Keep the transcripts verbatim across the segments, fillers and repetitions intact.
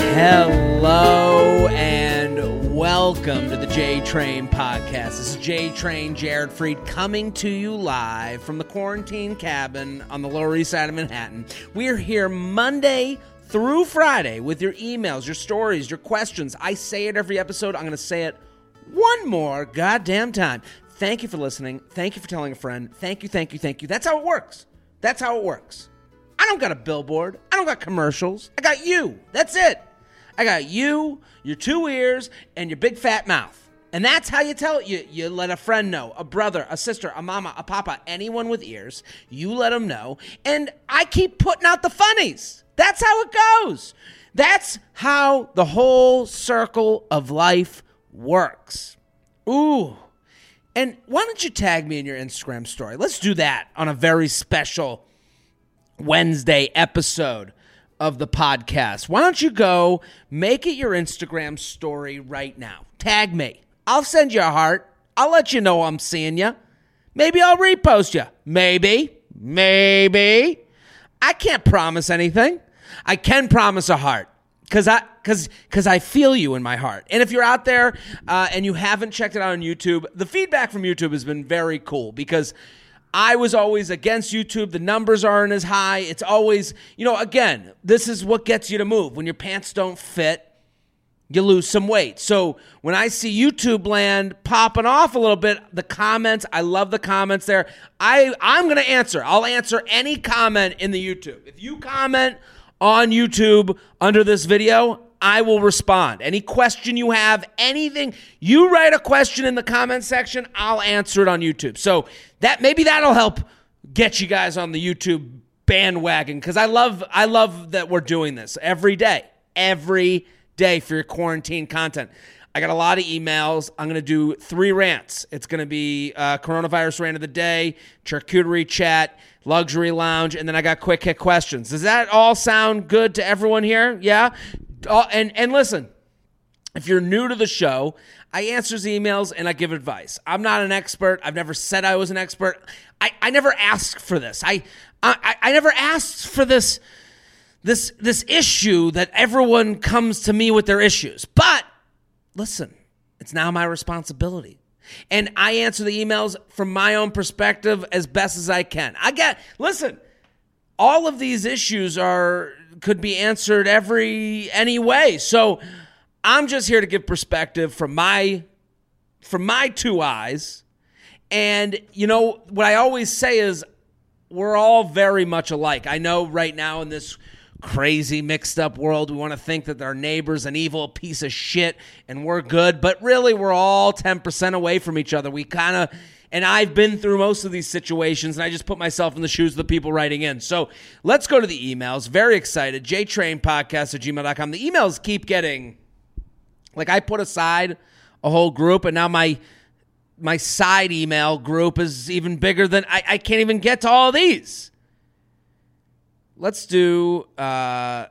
Hello and welcome to the J Train Podcast. This is J Train, Jared Freed, coming to you live from the quarantine cabin on the Lower East Side of Manhattan. We're here Monday through Friday with your emails, your stories, your questions. I say it every episode. I'm going to say it one more goddamn time. Thank you for listening. Thank you for telling a friend. Thank you, thank you, thank you. That's how it works. That's how it works. I don't got a billboard. I don't got commercials. I got you. That's it. I got you, your two ears, and your big fat mouth. And that's how you tell it. You, you let a friend know, a brother, a sister, a mama, a papa, anyone with ears. You let them know. And I keep putting out the funnies. That's how it goes. That's how the whole circle of life works. Ooh. And why don't you tag me in your Instagram story? Let's do that on a very special Wednesday episode of the podcast. Why don't you go make it your Instagram story right now? Tag me. I'll send you a heart. I'll let you know I'm seeing you. Maybe I'll repost you. Maybe. Maybe. I can't promise anything. I can promise a heart. Because I, cause, cause I feel you in my heart. And if you're out there uh, and you haven't checked it out on YouTube, the feedback from YouTube has been very cool because I was always against YouTube. The numbers aren't as high. It's always, you know, again, this is what gets you to move. When your pants don't fit, you lose some weight. So when I see YouTube land popping off a little bit, the comments, I love the comments there. I, I'm going to answer. I'll answer any comment in the YouTube. If you comment on YouTube under this video, I will respond. Any question you have, anything, you write a question in the comment section, I'll answer it on YouTube. So that maybe that'll help get you guys on the YouTube bandwagon because I love I love that we're doing this every day, every day for your quarantine content. I got a lot of emails. I'm going to do three rants. It's going to be uh, coronavirus rant of the day, charcuterie chat, luxury lounge, and then I got quick hit questions. Does that all sound good to everyone here? Yeah? Uh, and, and listen, if you're new to the show, I answer emails and I give advice. I'm not an expert. I've never said I was an expert. I, I never asked for this. I, I I never asked for this, this, this issue that everyone comes to me with their issues. But listen, it's now my responsibility. And I answer the emails from my own perspective as best as I can. I get, listen, all of these issues are could be answered every any way. So I'm just here to give perspective from my from my two eyes. And you know what I always say is we're all very much alike. I know right now in this crazy mixed up world we want to think that our neighbor's an evil piece of shit and we're good, but really we're all ten percent away from each other. We kind of And I've been through most of these situations, and I just put myself in the shoes of the people writing in. So let's go to the emails. Very excited. j train podcast at gmail dot com. The emails keep getting, like I put aside a whole group, and now my my side email group is even bigger than, I, I can't even get to all these. Let's do... Uh,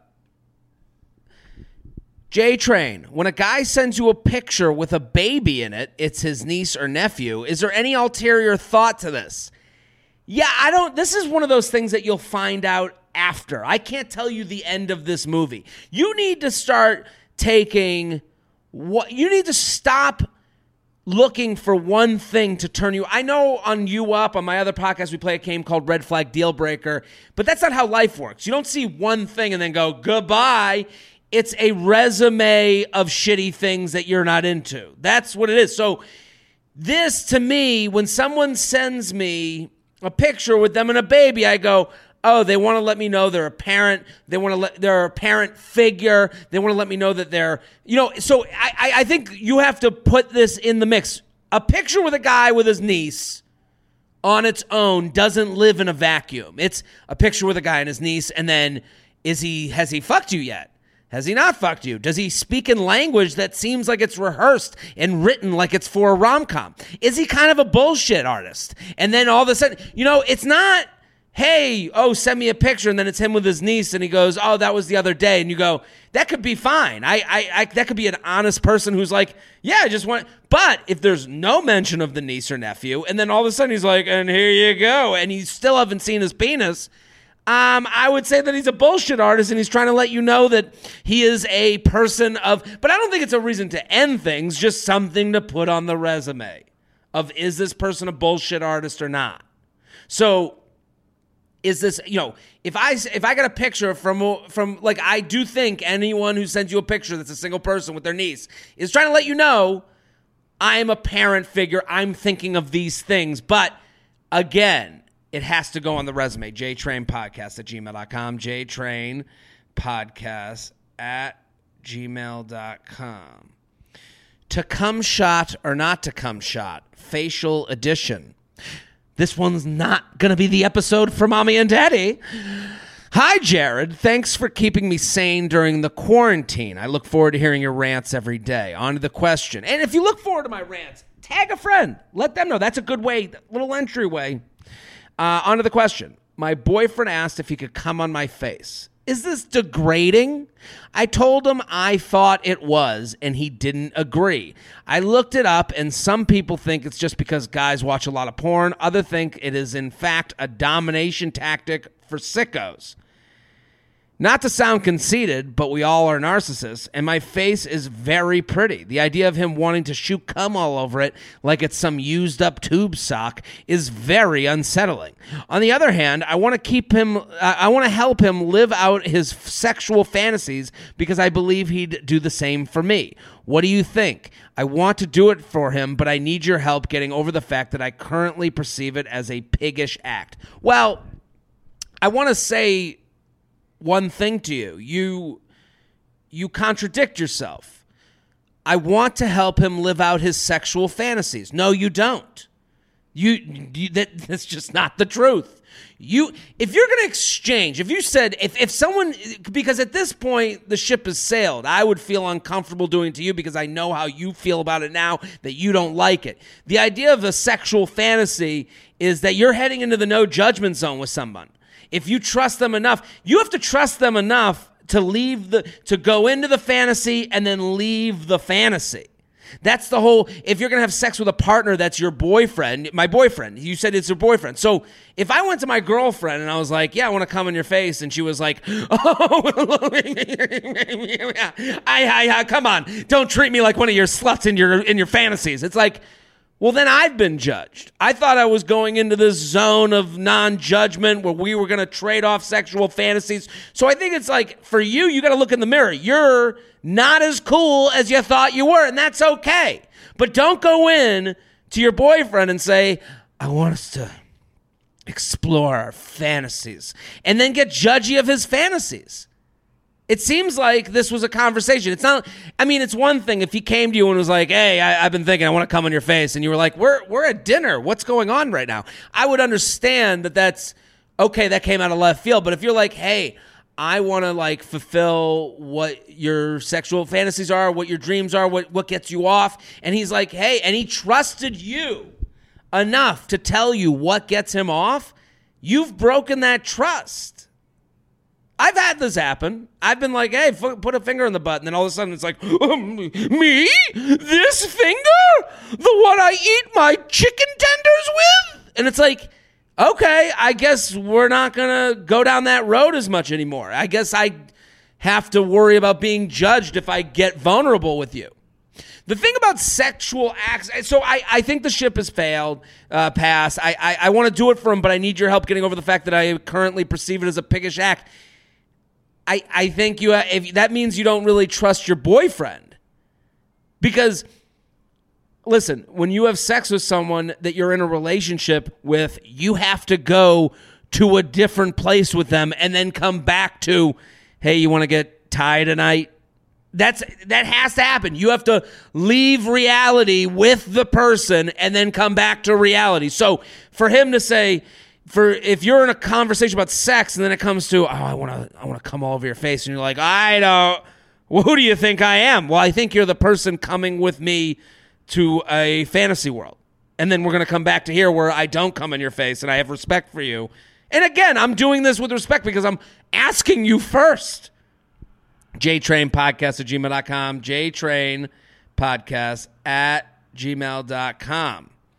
J-Train, when a guy sends you a picture with a baby in it, it's his niece or nephew. Is there any ulterior thought to this? Yeah, I don't, this is one of those things that you'll find out after. I can't tell you the end of this movie. You need to start taking, what you need to stop looking for one thing to turn you. I know on You Up, on my other podcast, we play a game called Red Flag Deal Breaker, but that's not how life works. You don't see one thing and then go, goodbye. It's a resume of shitty things that you're not into. That's what it is. So this, to me, when someone sends me a picture with them and a baby, I go, oh, they want to let me know they're a parent. They want to let, they're a parent figure. They want to let me know that they're, you know, so I, I think you have to put this in the mix. A picture with a guy with his niece on its own doesn't live in a vacuum. It's a picture with a guy and his niece, and then is he, has he fucked you yet? Has he not fucked you? Does he speak in language that seems like it's rehearsed and written like it's for a rom-com? Is he kind of a bullshit artist? And then all of a sudden, you know, it's not, hey, oh, send me a picture, and then it's him with his niece, and he goes, oh, that was the other day, and you go, that could be fine. I, I, I that could be an honest person who's like, yeah, I just want, but if there's no mention of the niece or nephew, and then all of a sudden he's like, and here you go, and you still haven't seen his penis, Um, I would say that he's a bullshit artist and he's trying to let you know that he is a person of, but I don't think it's a reason to end things, just something to put on the resume of, is this person a bullshit artist or not? So is this, you know, if I, if I got a picture from, from like, I do think anyone who sends you a picture that's a single person with their niece is trying to let you know I'm a parent figure. I'm thinking of these things. But again, it has to go on the resume. jtrainpodcast at gmail dot com. jtrainpodcast at gmail dot com. To come shot or not to come shot. Facial edition. This one's not going to be the episode for Mommy and Daddy. Hi, Jared. Thanks for keeping me sane during the quarantine. I look forward to hearing your rants every day. On to the question. And if you look forward to my rants, tag a friend. Let them know. That's a good way, little entryway. Uh, on to the question. My boyfriend asked if he could come on my face. Is this degrading? I told him I thought it was, and he didn't agree. I looked it up, and some people think it's just because guys watch a lot of porn. Others think it is, in fact, a domination tactic for sickos. Not to sound conceited, but we all are narcissists, and my face is very pretty. The idea of him wanting to shoot cum all over it like it's some used-up tube sock is very unsettling. On the other hand, I want to keep him. Uh, I want to help him live out his sexual fantasies because I believe he'd do the same for me. What do you think? I want to do it for him, but I need your help getting over the fact that I currently perceive it as a piggish act. Well, I want to say one thing to you. You you contradict yourself. I want to help him live out his sexual fantasies. No, you don't. You, you that that's just not the truth. You if you're going to exchange, if you said if if someone, because at this point the ship has sailed, I would feel uncomfortable doing it to you because I know how you feel about it now, that you don't like it. The idea of a sexual fantasy is that you're heading into the no judgment zone with someone. If you trust them enough, you have to trust them enough to leave the to go into the fantasy and then leave the fantasy. That's the whole, if you're going to have sex with a partner that's your boyfriend, my boyfriend, you said it's your boyfriend. So if I went to my girlfriend and I was like, yeah, I want to come in your face, and she was like, oh, I, I, I, come on, don't treat me like one of your sluts in your in your fantasies. It's like, well, then I've been judged. I thought I was going into this zone of non-judgment where we were going to trade off sexual fantasies. So I think it's like, for you, you got to look in the mirror. You're not as cool as you thought you were, and that's okay. But don't go in to your boyfriend and say, I want us to explore our fantasies, and then get judgy of his fantasies. It seems like this was a conversation. It's not, I mean, it's one thing if he came to you and was like, hey, I, I've been thinking I want to come on your face. And you were like, we're we're at dinner. What's going on right now? I would understand that that's, okay, that came out of left field. But if you're like, hey, I want to like fulfill what your sexual fantasies are, what your dreams are, what, what gets you off. And he's like, hey, and he trusted you enough to tell you what gets him off. You've broken that trust. I've had this happen. I've been like, hey, f- put a finger in the butt. And then all of a sudden it's like, um, me? This finger? The one I eat my chicken tenders with? And it's like, okay, I guess we're not going to go down that road as much anymore. I guess I have to worry about being judged if I get vulnerable with you. The thing about sexual acts, so I, I think the ship has failed, uh, passed. I, I, I want to do it for him, but I need your help getting over the fact that I currently perceive it as a piggish act. I, I think you if that means you don't really trust your boyfriend. Because, listen, when you have sex with someone that you're in a relationship with, you have to go to a different place with them and then come back to, hey, you want to get tied tonight? That's that has to happen. You have to leave reality with the person and then come back to reality. So for him to say, For if you're in a conversation about sex and then it comes to, oh, I want to I want to come all over your face, and you're like, I don't, well, who do you think I am? Well, I think you're the person coming with me to a fantasy world. And then we're going to come back to here where I don't come in your face and I have respect for you. And again, I'm doing this with respect because I'm asking you first. jtrainpodcast at gmail dot com. jtrainpodcast at gmail dot com.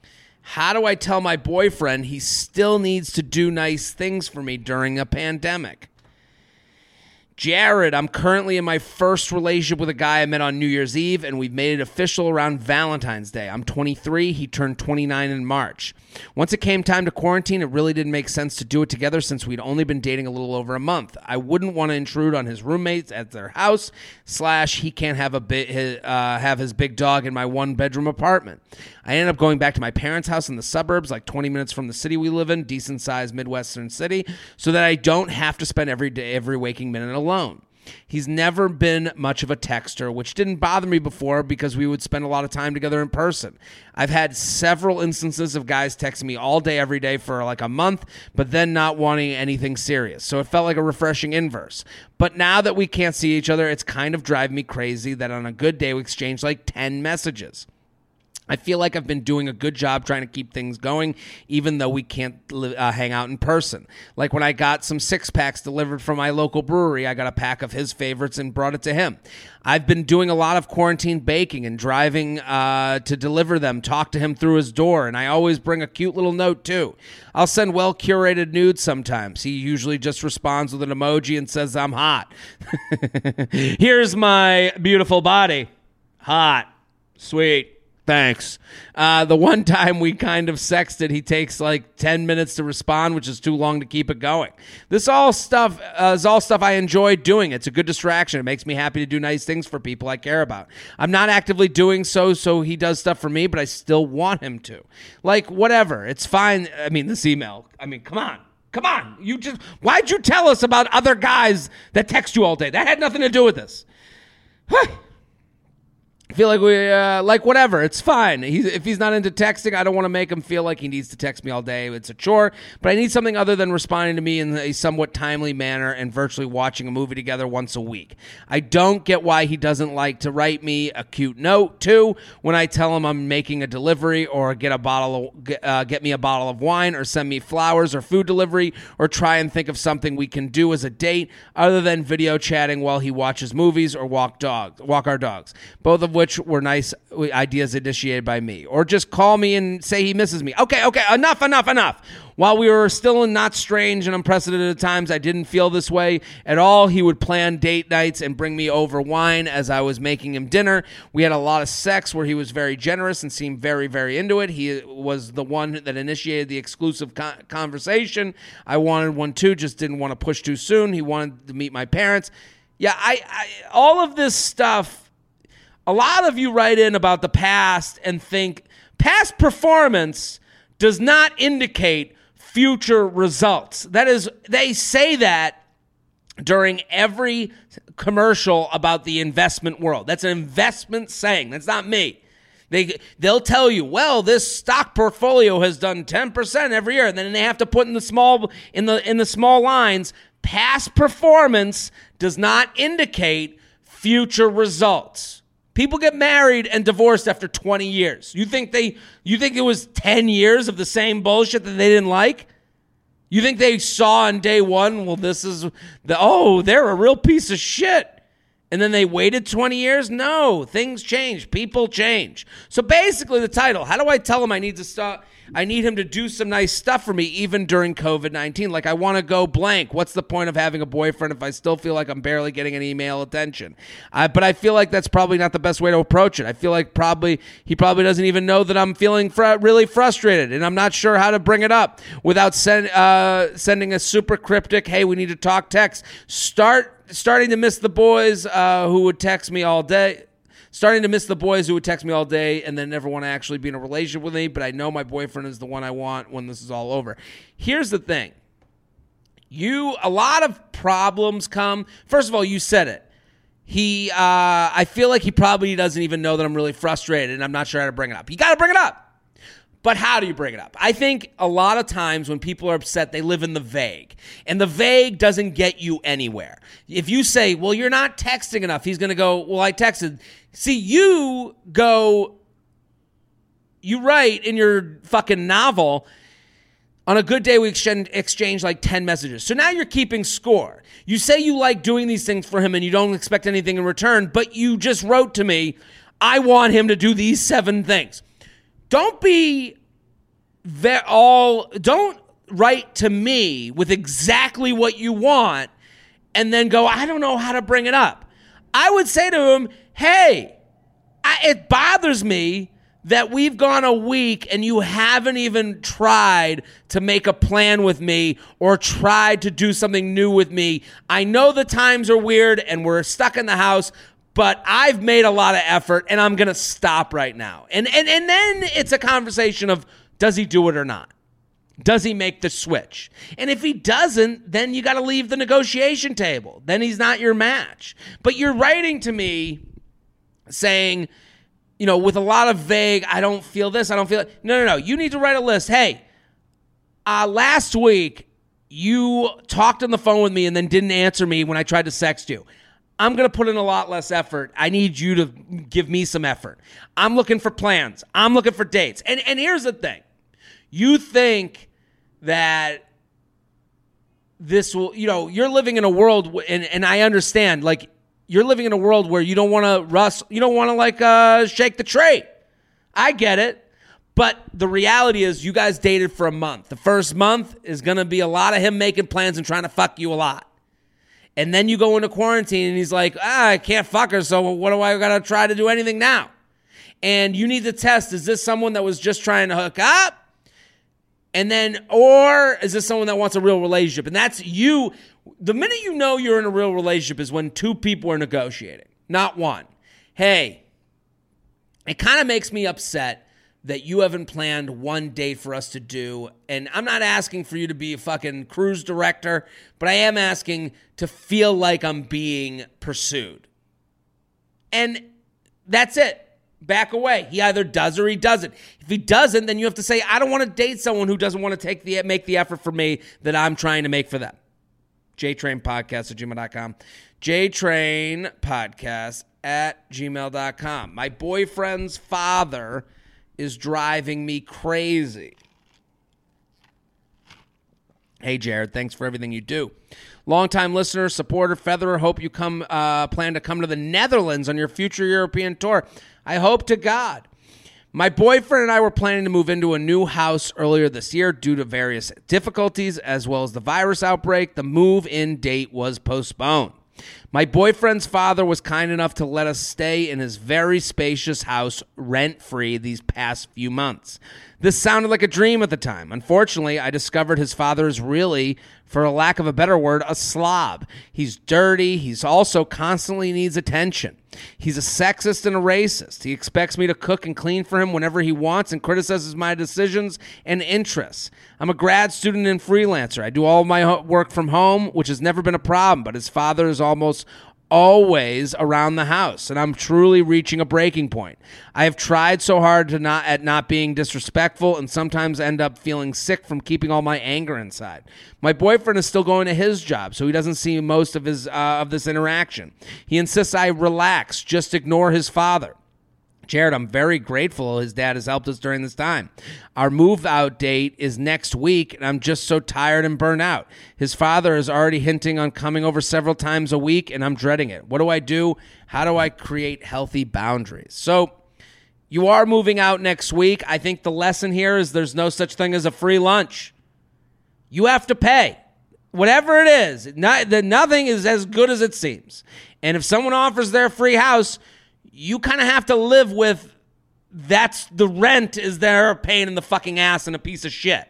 How do I tell my boyfriend he still needs to do nice things for me during a pandemic? Jared, I'm currently in my first relationship with a guy I met on New Year's Eve, and we've made it official around Valentine's Day. I'm twenty-three. He turned twenty-nine in March. Once it came time to quarantine, it really didn't make sense to do it together since we'd only been dating a little over a month. I wouldn't want to intrude on his roommates at their house, slash he can't have a bit, his, uh, have his big dog in my one-bedroom apartment. I ended up going back to my parents' house in the suburbs, like twenty minutes from the city we live in, decent-sized Midwestern city, so that I don't have to spend every day, every waking minute alone. He's never been much of a texter, which didn't bother me before because we would spend a lot of time together in person. I've had several instances of guys texting me all day, every day for like a month, but then not wanting anything serious. So it felt like a refreshing inverse. But now that we can't see each other, it's kind of driving me crazy that on a good day we exchange like ten messages. I feel like I've been doing a good job trying to keep things going, even though we can't uh, hang out in person. Like when I got some six-packs delivered from my local brewery, I got a pack of his favorites and brought it to him. I've been doing a lot of quarantine baking and driving uh, to deliver them, talk to him through his door, and I always bring a cute little note, too. I'll send well-curated nudes sometimes. He usually just responds with an emoji and says, I'm hot. Here's my beautiful body. Hot. Sweet. Thanks. Uh, the one time we kind of sexted, he takes like ten minutes to respond, which is too long to keep it going. This all stuff uh, is all stuff I enjoy doing. It's a good distraction. It makes me happy to do nice things for people I care about. I'm not actively doing so, so he does stuff for me, but I still want him to. Like, whatever. It's fine. I mean, this email. I mean, come on. Come on. You just, why'd you tell us about other guys that text you all day? That had nothing to do with this. I feel like we, uh, like whatever, it's fine. He's, if he's not into texting, I don't want to make him feel like he needs to text me all day. It's a chore, but I need something other than responding to me in a somewhat timely manner and virtually watching a movie together once a week. I don't get why he doesn't like to write me a cute note, too, when I tell him I'm making a delivery or get a bottle of, uh, get me a bottle of wine or send me flowers or food delivery or try and think of something we can do as a date other than video chatting while he watches movies or walk dogs, walk our dogs, both of which were nice ideas initiated by me. Or just call me and say he misses me. Okay, okay, enough, enough, enough. While we were still in not strange and unprecedented times, I didn't feel this way at all. He would plan date nights and bring me over wine as I was making him dinner. We had a lot of sex where he was very generous and seemed very, very into it. He was the one that initiated the exclusive con- conversation. I wanted one too, just didn't want to push too soon. He wanted to meet my parents. Yeah, I, I all of this stuff. A lot of you write in about the past and think past performance does not indicate future results. That is, they say that during every commercial about the investment world. That's an investment saying. That's not me. They, they'll tell you, well, this stock portfolio has done ten percent every year. And then they have to put in the small, in the, in the small lines, past performance does not indicate future results. People get married and divorced after twenty years. You think they you think it was ten years of the same bullshit that they didn't like? You think they saw on day one, well, this is the oh, they're a real piece of shit. And then they waited twenty years? No, things change. People change. So basically the title, how do I tell him I need to stop I need him to do some nice stuff for me even during covid nineteen? Like, I want to go blank. What's the point of having a boyfriend if I still feel like I'm barely getting any email attention? Uh, but I feel like that's probably not the best way to approach it. I feel like probably he probably doesn't even know that I'm feeling fr- really frustrated, and I'm not sure how to bring it up without send, uh, sending a super cryptic, hey, we need to talk text. Start starting to miss the boys uh, who would text me all day. Starting to miss the boys who would text me all day and then never want to actually be in a relationship with me, but I know my boyfriend is the one I want when this is all over. Here's the thing. You, a lot of problems come. First of all, you said it. He, uh, I feel like he probably doesn't even know that I'm really frustrated and I'm not sure how to bring it up. You got to bring it up. But how do you bring it up? I think a lot of times when people are upset, they live in the vague. And the vague doesn't get you anywhere. If you say, well, you're not texting enough, he's going to go, well, I texted. See, you go, you write in your fucking novel, on a good day we exchange, exchange like ten messages. So now you're keeping score. You say you like doing these things for him and you don't expect anything in return, but you just wrote to me, I want him to do these seven things. Don't be ve- all don't write to me with exactly what you want and then go, I don't know how to bring it up. I would say to him, hey, I, it bothers me that we've gone a week and you haven't even tried to make a plan with me or tried to do something new with me. I know the times are weird and we're stuck in the house, but I've made a lot of effort and I'm going to stop right now. And, and, and then it's a conversation of, does he do it or not? Does he make the switch? And if he doesn't, then you got to leave the negotiation table. Then he's not your match. But you're writing to me saying, you know, with a lot of vague, I don't feel this, I don't feel it. No, no, no. You need to write a list. Hey, uh, last week you talked on the phone with me and then didn't answer me when I tried to text you. I'm going to put in a lot less effort. I need you to give me some effort. I'm looking for plans. I'm looking for dates. And and here's the thing. You think that this will, you know, you're living in a world, and, and I understand, like, you're living in a world where you don't want to rust, you don't want to, like, uh, shake the trade. I get it. But the reality is you guys dated for a month. The first month is going to be a lot of him making plans and trying to fuck you a lot. And then you go into quarantine and he's like, ah, I can't fuck her, so what do I got to try to do anything now? And you need to test, is this someone that was just trying to hook up? And then, or is this someone that wants a real relationship? And that's you. The minute you know you're in a real relationship is when two people are negotiating, not one. Hey, it kind of makes me upset that you haven't planned one date for us to do. And I'm not asking for you to be a fucking cruise director, but I am asking to feel like I'm being pursued. And that's it. Back away. He either does or he doesn't. If he doesn't, then you have to say, I don't want to date someone who doesn't want to take the make the effort for me that I'm trying to make for them. JTrain Podcast at gmail dot com. JTrain Podcast at gmail dot com. My boyfriend's father is driving me crazy. Hey, Jared, thanks for everything you do. Longtime listener, supporter, featherer, hope you come uh, plan to come to the Netherlands on your future European tour. I hope to God. My boyfriend and I were planning to move into a new house earlier this year due to various difficulties as well as the virus outbreak. The move-in date was postponed. My boyfriend's father was kind enough to let us stay in his very spacious house rent-free these past few months. This sounded like a dream at the time. Unfortunately, I discovered his father is really, for a lack of a better word, a slob. He's dirty. He's also constantly needs attention. He's a sexist and a racist. He expects me to cook and clean for him whenever he wants and criticizes my decisions and interests. I'm a grad student and freelancer. I do all my work from home, which has never been a problem, but his father is almost always around the house, and I'm truly reaching a breaking point. I have tried so hard to not at not being disrespectful and sometimes end up feeling sick from keeping all my anger inside. My boyfriend is still going to his job, so he doesn't see most of his uh, of this interaction. He insists I relax, just ignore his father. Jared, I'm very grateful his dad has helped us during this time. Our move-out date is next week, and I'm just so tired and burnt out. His father is already hinting on coming over several times a week, and I'm dreading it. What do I do? How do I create healthy boundaries? So you are moving out next week. I think the lesson here is there's no such thing as a free lunch. You have to pay. Whatever it is, not, the, nothing is as good as it seems. And if someone offers their free house, you kind of have to live with that's the rent is there a pain in the fucking ass and a piece of shit.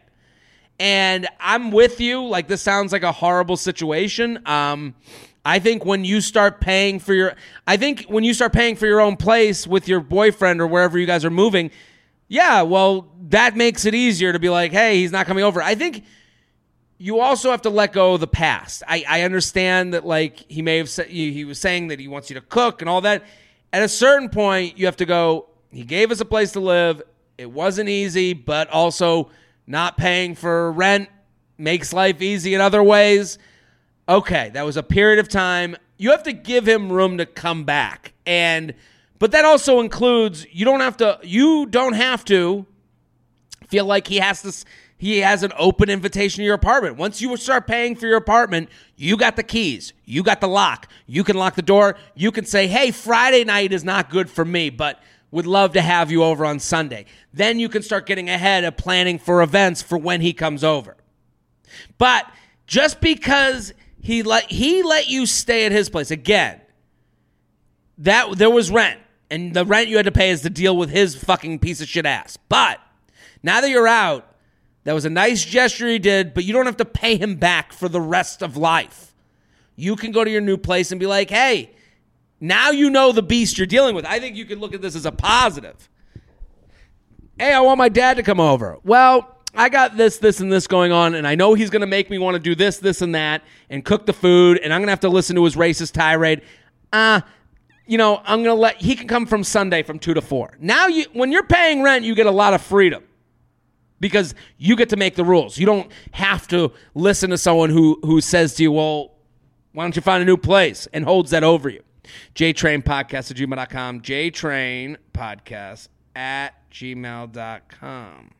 And I'm with you. Like, this sounds like a horrible situation. Um, I think when you start paying for your, I think when you start paying for your own place with your boyfriend or wherever you guys are moving, yeah, well, that makes it easier to be like, hey, he's not coming over. I think you also have to let go of the past. I, I understand that, like, he may have said, he was saying that he wants you to cook and all that. At a certain point, you have to go, he gave us a place to live. It wasn't easy, but also not paying for rent makes life easy in other ways. Okay, that was a period of time. You have to give him room to come back. And but that also includes you don't have to you don't have to feel like he has to he has an open invitation to your apartment. Once you start paying for your apartment, you got the keys. You got the lock. You can lock the door. You can say, hey, Friday night is not good for me, but would love to have you over on Sunday. Then you can start getting ahead of planning for events for when he comes over. But just because he let he let you stay at his place, again, that there was rent, and the rent you had to pay is to deal with his fucking piece of shit ass. But now that you're out, that was a nice gesture he did, but you don't have to pay him back for the rest of life. You can go to your new place and be like, hey, now you know the beast you're dealing with. I think you can look at this as a positive. Hey, I want my dad to come over. Well, I got this, this, and this going on, and I know he's going to make me want to do this, this, and that, and cook the food, and I'm going to have to listen to his racist tirade. Uh, you know, I'm going to let, he can come from Sunday from two to four. Now, you, when you're paying rent, you get a lot of freedom because you get to make the rules. You don't have to listen to someone who, who says to you, well, why don't you find a new place, and holds that over you. JTrain Podcast at gmail dot com. JTrain Podcast at gmail dot com.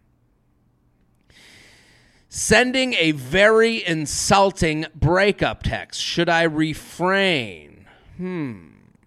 Sending a very insulting breakup text. Should I refrain? Hmm.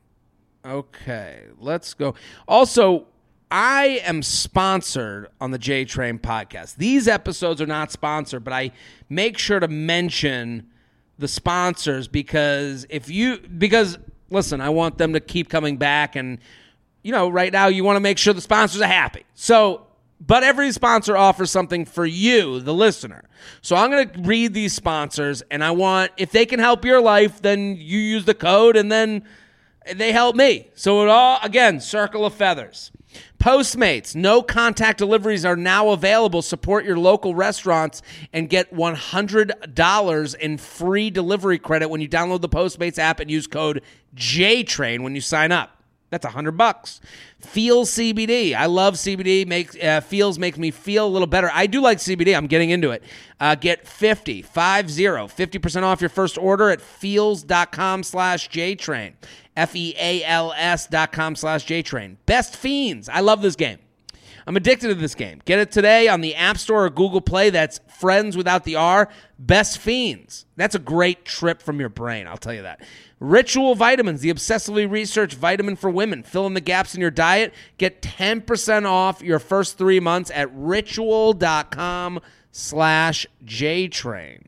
Okay, let's go. Also, I am sponsored on the JTrain Podcast. These episodes are not sponsored, but I make sure to mention the sponsors because if you because listen, I want them to keep coming back, and you know, right now you want to make sure the sponsors are happy. So, but every sponsor offers something for you, the listener. So I'm going to read these sponsors, and I want, if they can help your life, then you use the code, and then they help me. So it all, again, circle of feathers. Postmates, no contact deliveries are now available. Support your local restaurants and get one hundred dollars in free delivery credit when you download the Postmates app and use code JTrain when you sign up. That's a hundred bucks. Feels C B D. I love C B D. Makes uh, Feels makes me feel a little better. I do like C B D. I'm getting into it. Uh, get fifty, five zero, fifty percent off your first order at feels.com slash JTrain. F E A L S dot com slash JTrain. Best Fiends. I love this game. I'm addicted to this game. Get it today on the App Store or Google Play. That's Friends without the R. Best Fiends. That's a great trip from your brain, I'll tell you that. Ritual Vitamins, the obsessively researched vitamin for women. Fill in the gaps in your diet. Get ten percent off your first three months at ritual.com slash JTrain.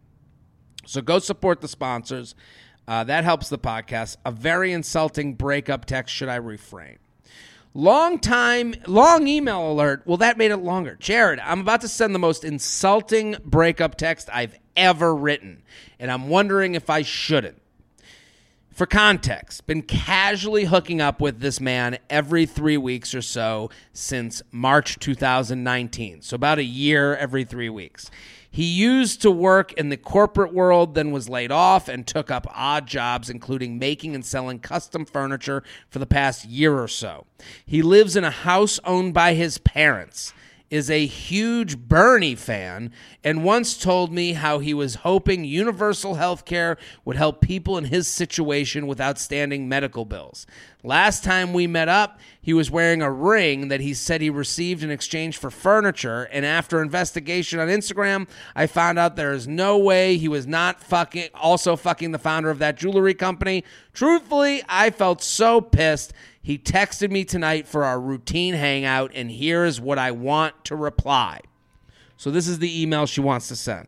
So go support the sponsors. Uh, that helps the podcast. A very insulting breakup text. Should I refrain? Long time, long email alert. Well, that made it longer. Jared, I'm about to send the most insulting breakup text I've ever written, and I'm wondering if I shouldn't. For context, been casually hooking up with this man every three weeks or so since March two thousand nineteen. So about a year every three weeks. He used to work in the corporate world, then was laid off and took up odd jobs, including making and selling custom furniture for the past year or so. He lives in a house owned by his parents, is a huge Bernie fan, and once told me how he was hoping universal health care would help people in his situation with outstanding medical bills. Last time we met up, he was wearing a ring that he said he received in exchange for furniture, and after investigation on Instagram, I found out there is no way he was not fucking also fucking the founder of that jewelry company. Truthfully, I felt so pissed. He texted me tonight for our routine hangout, and here is what I want to reply. So this is the email she wants to send.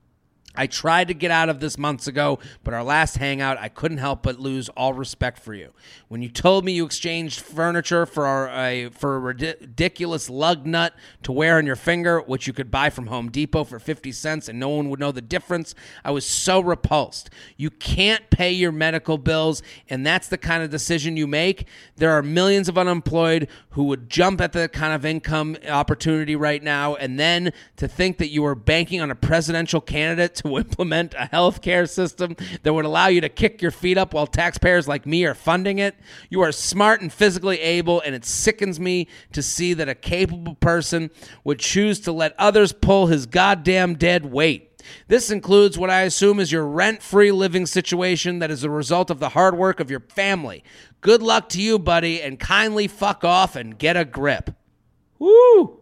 I tried to get out of this months ago, but our last hangout, I couldn't help but lose all respect for you. When you told me you exchanged furniture for our, uh, for a ridiculous lug nut to wear on your finger, which you could buy from Home Depot for fifty cents and no one would know the difference, I was so repulsed. You can't pay your medical bills, and that's the kind of decision you make. There are millions of unemployed who would jump at the kind of income opportunity right now, and then to think that you are banking on a presidential candidate to implement a healthcare system that would allow you to kick your feet up while taxpayers like me are funding it. You are smart and physically able, and it sickens me to see that a capable person would choose to let others pull his goddamn dead weight. This includes what I assume is your rent-free living situation that is a result of the hard work of your family. Good luck to you, buddy, and kindly fuck off and get a grip. Woo!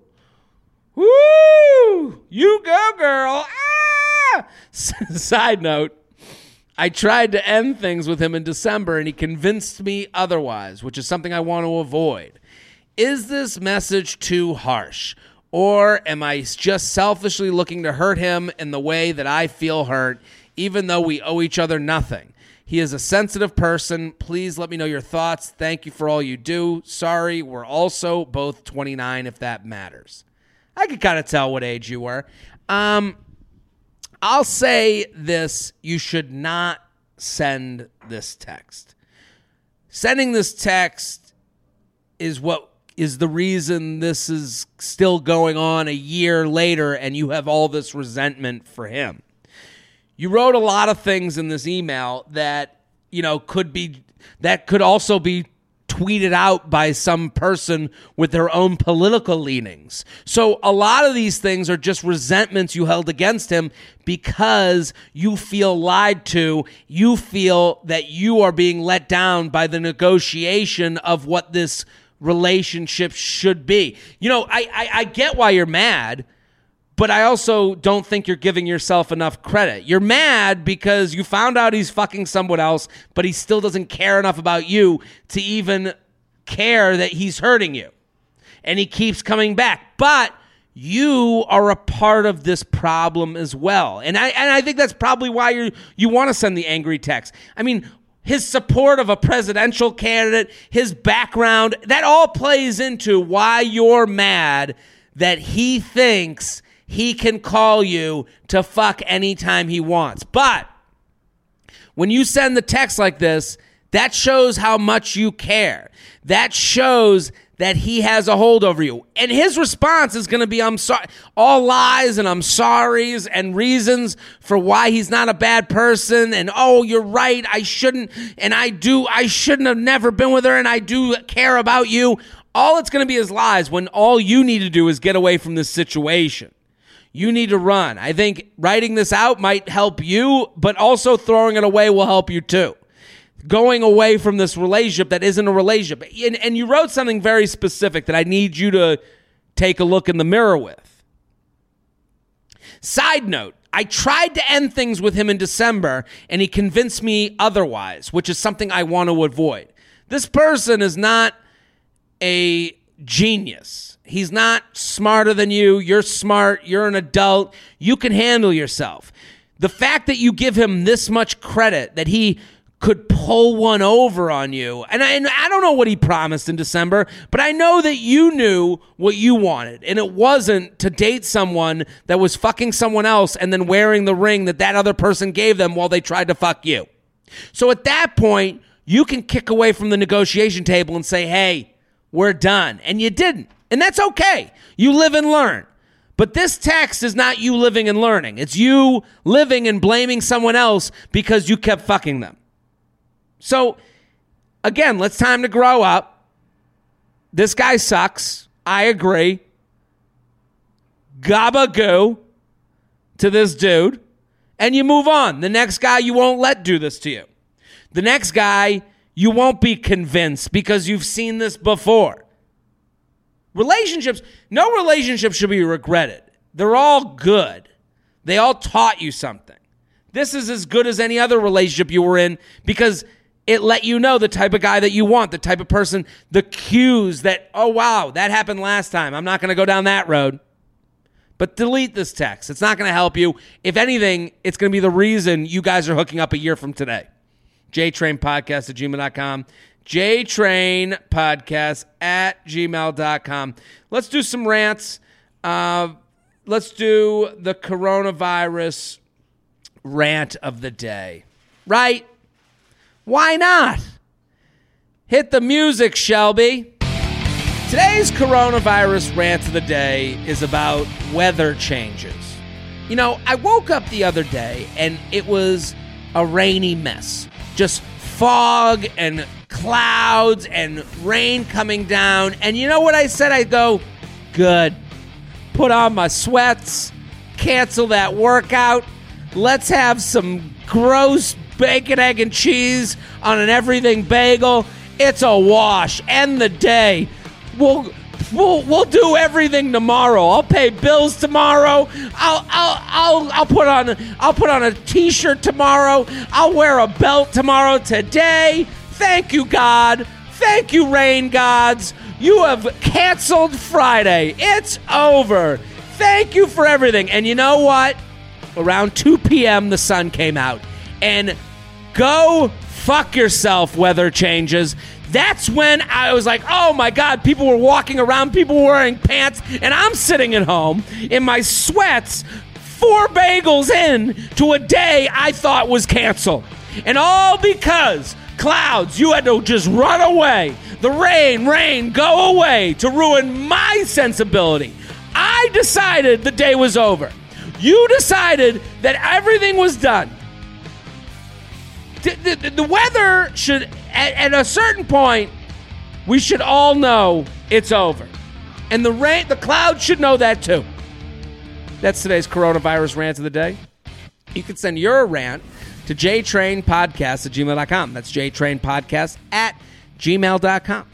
Woo! You go, girl! Ah! Side note, I tried to end things with him in December, and he convinced me otherwise, which is something I want to avoid. Is this message too harsh? Or am I just selfishly looking to hurt him in the way that I feel hurt, even though we owe each other nothing? He is a sensitive person. Please let me know your thoughts. Thank you for all you do. Sorry, we're also both twenty-nine, if that matters. I could kind of tell what age you were. Um, I'll say this. You should not send this text. Sending this text is what is the reason this is still going on a year later and you have all this resentment for him. You wrote a lot of things in this email that, you know, could be, that could also be tweeted out by some person with their own political leanings. So a lot of these things are just resentments you held against him because you feel lied to. You feel that you are being let down by the negotiation of what this relationship should be. You know, I, I, I get why you're mad, but I also don't think you're giving yourself enough credit. You're mad because you found out he's fucking someone else, but he still doesn't care enough about you to even care that he's hurting you. And he keeps coming back. But you are a part of this problem as well. And I and I think that's probably why you you want to send the angry text. I mean, his support of a presidential candidate, his background, that all plays into why you're mad that he thinks he can call you to fuck anytime he wants. But when you send the text like this, that shows how much you care. That shows that he has a hold over you. And his response is going to be, I'm sorry, all lies and I'm sorries and reasons for why he's not a bad person. And, oh, you're right, I shouldn't, and I do, I shouldn't have never been with her, and I do care about you. All it's going to be is lies when all you need to do is get away from this situation. You need to run. I think writing this out might help you, but also throwing it away will help you too. Going away from this relationship that isn't a relationship. And, and you wrote something very specific that I need you to take a look in the mirror with. Side note, I tried to end things with him in December, and he convinced me otherwise, which is something I want to avoid. This person is not a genius. He's not smarter than you. You're smart. You're an adult. You can handle yourself. The fact that you give him this much credit, that he could pull one over on you. And I, and I don't know what he promised in December, but I know that you knew what you wanted. And it wasn't to date someone that was fucking someone else and then wearing the ring that that other person gave them while they tried to fuck you. So at that point, you can kick away from the negotiation table and say, hey, we're done. And you didn't. And that's okay. You live and learn. But this text is not you living and learning. It's you living and blaming someone else because you kept fucking them. So, again, let's time to grow up. This guy sucks. I agree. Gabagoo to this dude. And you move on. The next guy you won't let do this to you. The next guy you won't be convinced because you've seen this before. Relationships, no relationship should be regretted. They're all good. They all taught you something. This is as good as any other relationship you were in because it let you know the type of guy that you want, the type of person, the cues that, oh, wow, that happened last time. I'm not going to go down that road. But delete this text. It's not going to help you. If anything, it's going to be the reason you guys are hooking up a year from today. JTrainPodcast at gmail dot com. JTrainPodcast at gmail dot com. Let's do some rants. Uh, let's do the coronavirus rant of the day. Right? Why not? Hit the music, Shelby. Today's coronavirus rant of the day is about weather changes. You know, I woke up the other day and it was a rainy mess. Just fog and clouds and rain coming down. And you know what I said? I go, good. Put on my sweats, cancel that workout. Let's have some gross bacon, egg, and cheese on an everything bagel. It's a wash. End the day. We'll we'll we'll do everything tomorrow. I'll pay bills tomorrow. I'll I'll I'll I'll put on I'll put on a t-shirt tomorrow. I'll wear a belt tomorrow. Today, thank you, God. Thank you, rain gods. You have canceled Friday. It's over. Thank you for everything. And you know what? Around two p.m., the sun came out. And go fuck yourself, weather changes. That's when I was like, oh my God, people were walking around, people were wearing pants, and I'm sitting at home in my sweats, four bagels in to a day I thought was canceled. And all because clouds, you had to just run away. The rain, rain, go away to ruin my sensibility. I decided the day was over. You decided that everything was done. The, the, the weather should, at, at a certain point, we should all know it's over. And the rain, the clouds should know that too. That's today's coronavirus rant of the day. You can send your rant to jtrainpodcast at gmail dot com. That's jtrainpodcast at gmail dot com.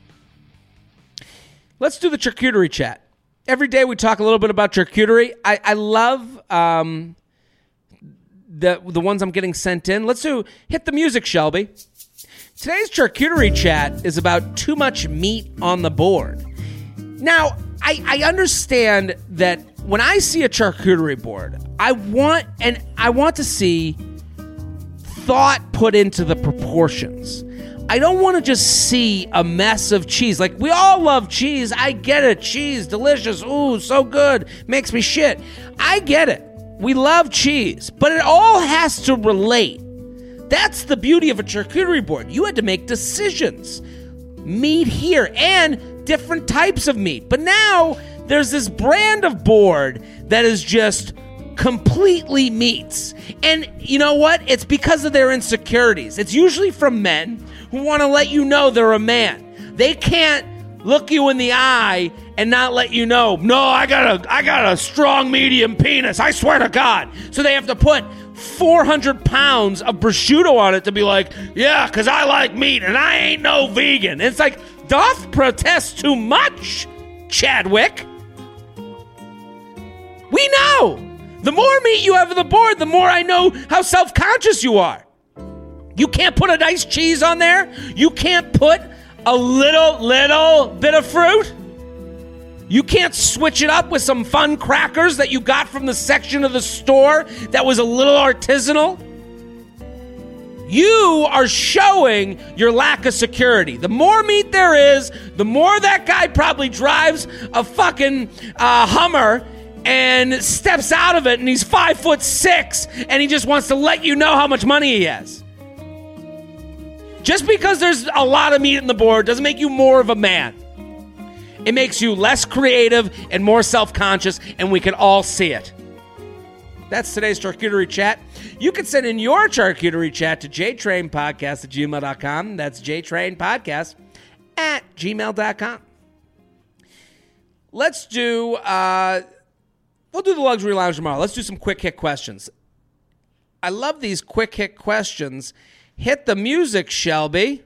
Let's do the charcuterie chat. Every day we talk a little bit about charcuterie. I, I love um, the the ones I'm getting sent in. Let's do hit the music, Shelby. Today's charcuterie chat is about too much meat on the board. Now, I, I understand that when I see a charcuterie board, I want and I want to see thought put into the proportions. I don't want to just see a mess of cheese. Like, we all love cheese. I get it. Cheese, delicious. Ooh, so good. Makes me shit. I get it. We love cheese. But it all has to relate. That's the beauty of a charcuterie board. You had to make decisions. Meat here and different types of meat. But now there's this brand of board that is just completely meats. And you know what? It's because of their insecurities. It's usually from men who want to let you know they're a man. They can't look you in the eye and not let you know, no, I got a I got a strong medium penis, I swear to God. So they have to put four hundred pounds of prosciutto on it to be like, yeah, because I like meat and I ain't no vegan. It's like, doth protest too much, Chadwick. We know. The more meat you have on the board, the more I know how self-conscious you are. You can't put a nice cheese on there. You can't put a little, little bit of fruit. You can't switch it up with some fun crackers that you got from the section of the store that was a little artisanal. You are showing your lack of security. The more meat there is, the more that guy probably drives a fucking uh, Hummer and steps out of it, and he's five foot six, and he just wants to let you know how much money he has. Just because there's a lot of meat in the board doesn't make you more of a man. It makes you less creative and more self-conscious, and we can all see it. That's today's charcuterie chat. You can send in your charcuterie chat to jtrainpodcast at gmail dot com. That's jtrainpodcast at gmail dot com. Let's do, uh, we'll do the luxury lounge tomorrow. Let's do some quick hit questions. I love these quick hit questions. Hit the music, Shelby.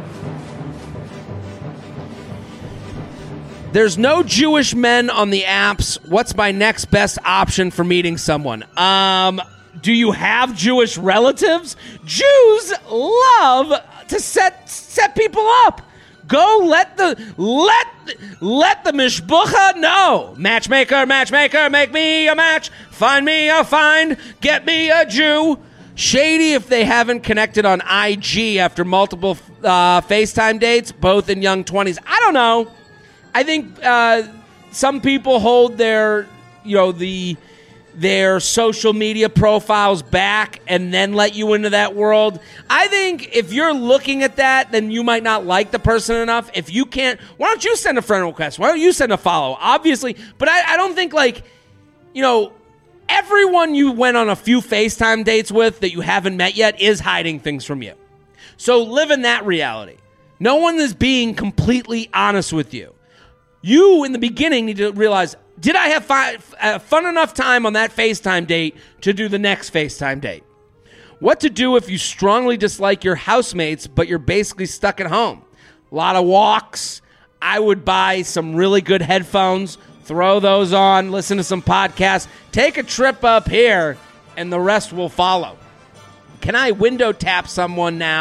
There's no Jewish men on the apps. What's my next best option for meeting someone? Um, do you have Jewish relatives? Jews love to set set people up. Go let the let let the mishbucha know. Matchmaker, matchmaker, make me a match. Find me a find. Get me a Jew. Shady if they haven't connected on I G after multiple uh, FaceTime dates, both in young twenties. I don't know. I think uh, some people hold their, you know, the their social media profiles back and then let you into that world. I think if you're looking at that, then you might not like the person enough. If you can't, why don't you send a friend request? Why don't you send a follow? Obviously, but I, I don't think like, you know, everyone you went on a few FaceTime dates with that you haven't met yet is hiding things from you. So live in that reality. No one is being completely honest with you. You, in the beginning, need to realize, did I have fi- uh, fun enough time on that FaceTime date to do the next FaceTime date? What to do if you strongly dislike your housemates, but you're basically stuck at home? A lot of walks. I would buy some really good headphones, throw those on, listen to some podcasts, take a trip up here, and the rest will follow. Can I window tap someone now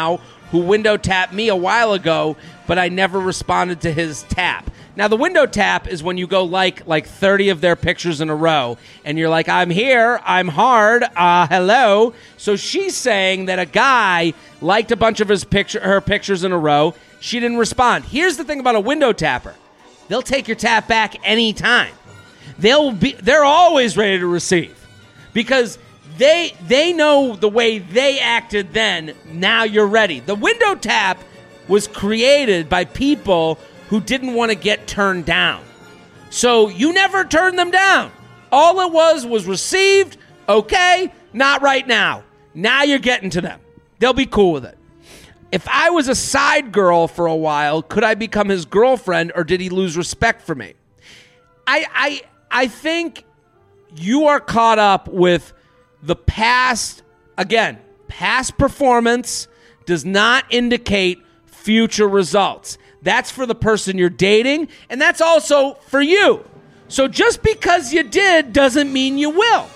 who window tapped me a while ago, but I never responded to his tap. Now, the window tap is when you go like like thirty of their pictures in a row, and you're like, I'm here, I'm hard, uh, hello. So she's saying that a guy liked a bunch of his picture, her pictures in a row. She didn't respond. Here's the thing about a window tapper. They'll take your tap back anytime. They'll be, they're always ready to receive because they they know the way they acted then. Now you're ready. The window tap was created by people who didn't want to get turned down. So you never turned them down. All it was was received, okay, not right now. Now you're getting to them. They'll be cool with it. If I was a side girl for a while, could I become his girlfriend or did he lose respect for me? I I I think you are caught up with the past. Again, past performance does not indicate future results. That's for the person you're dating, and that's also for you. So just because you did doesn't mean you will.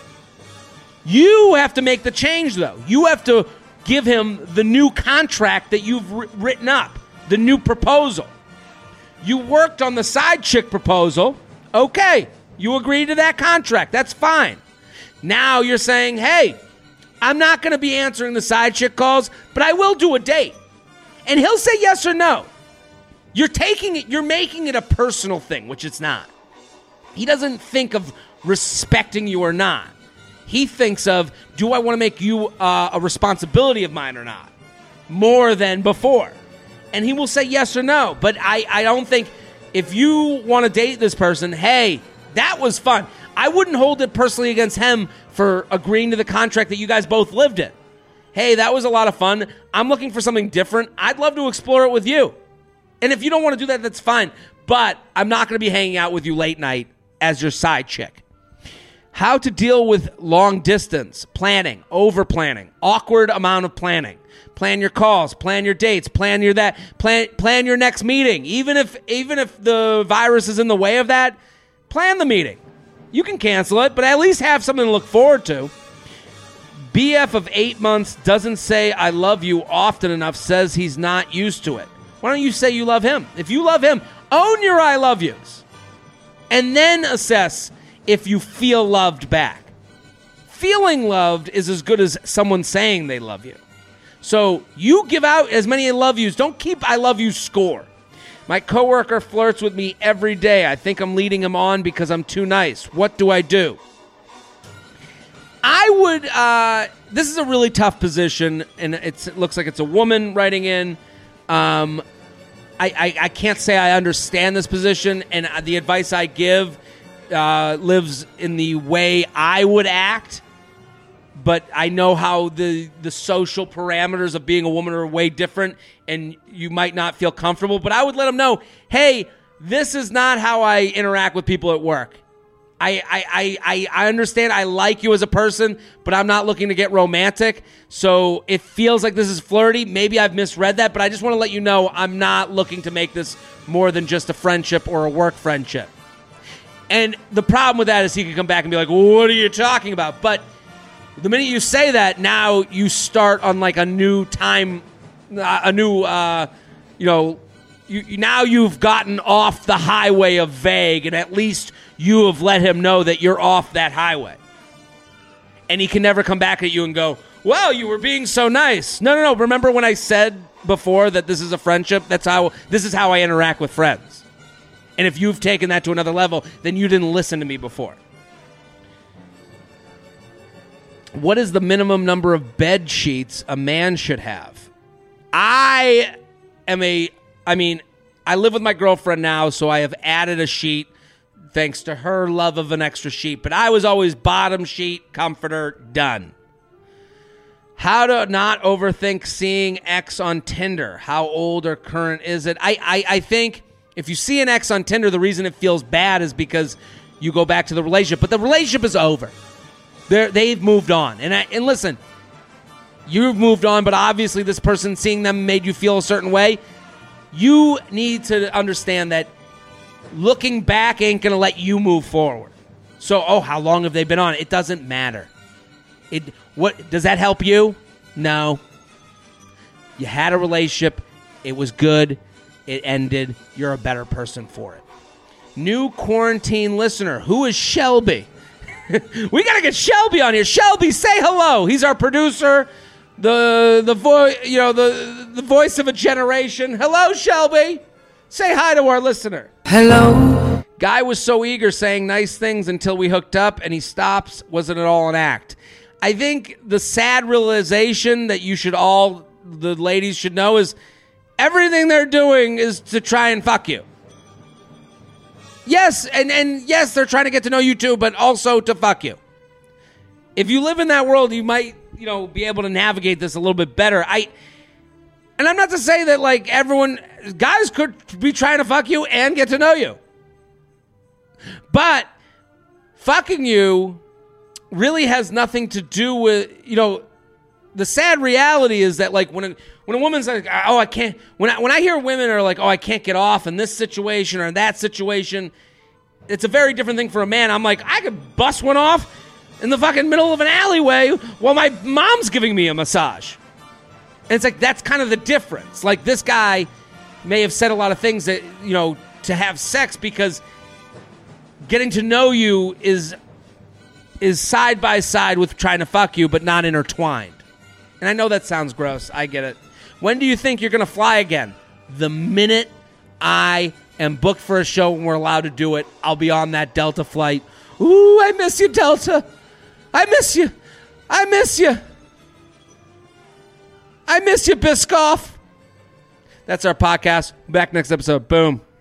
You have to make the change, though. You have to give him the new contract that you've r- written up, the new proposal. You worked on the side chick proposal. Okay, you agreed to that contract. That's fine. Now you're saying, hey, I'm not going to be answering the side chick calls, but I will do a date. And he'll say yes or no. You're taking it, you're making it a personal thing, which it's not. He doesn't think of respecting you or not. He thinks of, do I want to make you uh, a responsibility of mine or not? More than before. And he will say yes or no. But I, I don't think if you want to date this person, hey, that was fun. I wouldn't hold it personally against him for agreeing to the contract that you guys both lived in. Hey, that was a lot of fun. I'm looking for something different. I'd love to explore it with you. And if you don't want to do that, that's fine. But I'm not going to be hanging out with you late night as your side chick. How to deal with long distance, planning, over planning, awkward amount of planning. Plan your calls, plan your dates, plan your that, plan plan your next meeting. Even if even if the virus is in the way of that, plan the meeting. You can cancel it, but at least have something to look forward to. B F of eight months doesn't say I love you often enough, says he's not used to it. Why don't you say you love him? If you love him, own your I love yous. And then assess if you feel loved back. Feeling loved is as good as someone saying they love you. So you give out as many I love yous. Don't keep I love you score. My coworker flirts with me every day. I think I'm leading him on because I'm too nice. What do I do? I would, uh, this is a really tough position, and it's, it looks like it's a woman writing in. Um, I, I, I can't say I understand this position, and the advice I give uh, lives in the way I would act, but I know how the, the social parameters of being a woman are way different, and you might not feel comfortable, but I would let them know, hey, this is not how I interact with people at work. I, I, I, I understand I like you as a person, but I'm not looking to get romantic. So it feels like this is flirty. Maybe I've misread that, but I just want to let you know I'm not looking to make this more than just a friendship or a work friendship. And the problem with that is he could come back and be like, well, what are you talking about? But the minute you say that, now you start on like a new time, a new, uh, you know, you, now you've gotten off the highway of vague, and at least you have let him know that you're off that highway. And he can never come back at you and go, well, you were being so nice. No, no, no. Remember when I said before that this is a friendship? That's how, this is how I interact with friends. And if you've taken that to another level, then you didn't listen to me before. What is the minimum number of bed sheets a man should have? I am a, I mean, I live with my girlfriend now, so I have added a sheet thanks to her love of an extra sheet. But I was always bottom sheet, comforter, done. How to not overthink seeing X on Tinder. How old or current is it? I, I, I think if you see an X on Tinder, the reason it feels bad is because you go back to the relationship. But the relationship is over. They're, they've moved on. And, I, and listen, you've moved on, but obviously this person seeing them made you feel a certain way. You need to understand that looking back ain't going to let you move forward. So, oh, how long have they been on? It doesn't matter. It what does that help you? No. You had a relationship. It was good. It ended. You're a better person for it. New quarantine listener. Who is Shelby? We got to get Shelby on here. Shelby, say hello. He's our producer, the the voice, you know, the the voice of a generation. Hello, Shelby. Say hi to our listener. Hello. Guy was so eager saying nice things until we hooked up and he stops. Wasn't it all an act? I think the sad realization that you should all, the ladies should know is everything they're doing is to try and fuck you. Yes, and, and yes, they're trying to get to know you too, but also to fuck you. If you live in that world, you might, you know, be able to navigate this a little bit better. I, and I'm not to say that like everyone, guys could be trying to fuck you and get to know you. But fucking you really has nothing to do with, you know, the sad reality is that like when a, when a woman's like, oh, I can't, when I, when I hear women are like, oh, I can't get off in this situation or in that situation, it's a very different thing for a man. I'm like, I could bust one off in the fucking middle of an alleyway while my mom's giving me a massage. And it's like, that's kind of the difference. Like this guy may have said a lot of things that, you know, to have sex because getting to know you is is side by side with trying to fuck you, but not intertwined. And I know that sounds gross. I get it. When do you think you're going to fly again? The minute I am booked for a show and we're allowed to do it, I'll be on that Delta flight. Ooh, I miss you, Delta. I miss you. I miss you. I miss you, Biscoff. That's our podcast. Back next episode. Boom.